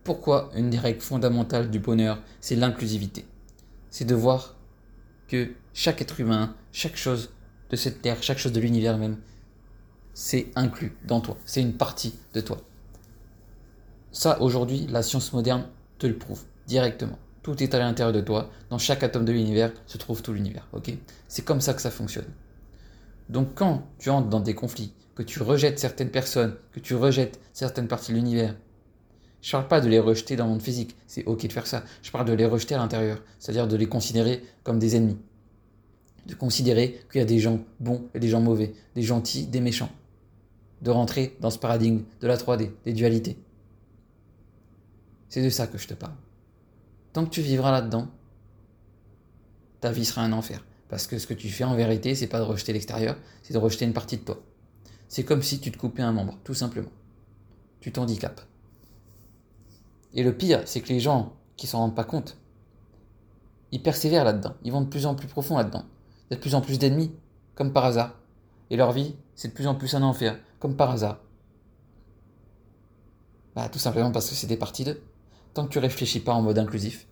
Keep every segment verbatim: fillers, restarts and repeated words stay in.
Pourquoi une des règles fondamentales du bonheur, c'est l'inclusivité. C'est de voir que chaque être humain, chaque chose de cette terre, chaque chose de l'univers même, c'est inclus dans toi. C'est une partie de toi. Ça, aujourd'hui, la science moderne te le prouve directement. Tout est à l'intérieur de toi. Dans chaque atome de l'univers se trouve tout l'univers. Ok ? C'est comme ça que ça fonctionne. Donc quand tu entres dans des conflits, que tu rejettes certaines personnes, que tu rejettes certaines parties de l'univers, je parle pas de les rejeter dans le monde physique, c'est ok de faire ça. Je parle de les rejeter à l'intérieur, c'est-à-dire de les considérer comme des ennemis. De considérer qu'il y a des gens bons et des gens mauvais, des gentils, des méchants. De rentrer dans ce paradigme de la trois D, des dualités. C'est de ça que je te parle. Tant que tu vivras là-dedans, ta vie sera un enfer. Parce que ce que tu fais en vérité, c'est pas de rejeter l'extérieur, c'est de rejeter une partie de toi. C'est comme si tu te coupais un membre, tout simplement. Tu t'handicapes. Et le pire, c'est que les gens qui s'en rendent pas compte, ils persévèrent là-dedans. Ils vont de plus en plus profond là-dedans. Il y a de plus en plus d'ennemis, comme par hasard. Et leur vie, c'est de plus en plus un enfer, comme par hasard. Bah, tout simplement parce que c'est des parties d'eux. Tant que tu réfléchis pas en mode inclusif,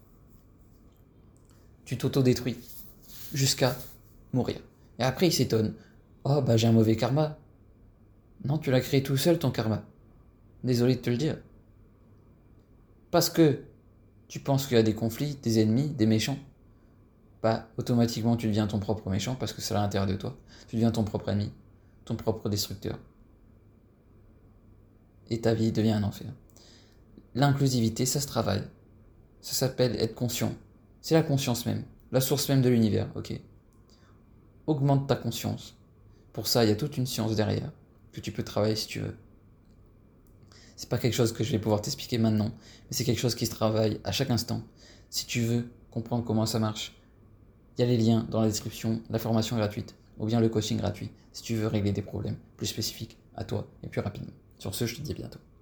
tu t'auto-détruis jusqu'à mourir. Et après, ils s'étonnent. Oh, bah j'ai un mauvais karma. Non, tu l'as créé tout seul, ton karma. Désolé de te le dire. Parce que tu penses qu'il y a des conflits, des ennemis, des méchants, bah automatiquement tu deviens ton propre méchant parce que c'est à l'intérieur de toi. Tu deviens ton propre ennemi, ton propre destructeur. Et ta vie devient un enfer. L'inclusivité, ça se travaille. Ça s'appelle être conscient. C'est la conscience même, la source même de l'univers, ok ? Augmente ta conscience. Pour ça, il y a toute une science derrière que tu peux travailler si tu veux. C'est pas quelque chose que je vais pouvoir t'expliquer maintenant, mais c'est quelque chose qui se travaille à chaque instant. Si tu veux comprendre comment ça marche, il y a les liens dans la description, la formation gratuite, ou bien le coaching gratuit, si tu veux régler des problèmes plus spécifiques à toi et plus rapidement. Sur ce, je te dis à bientôt.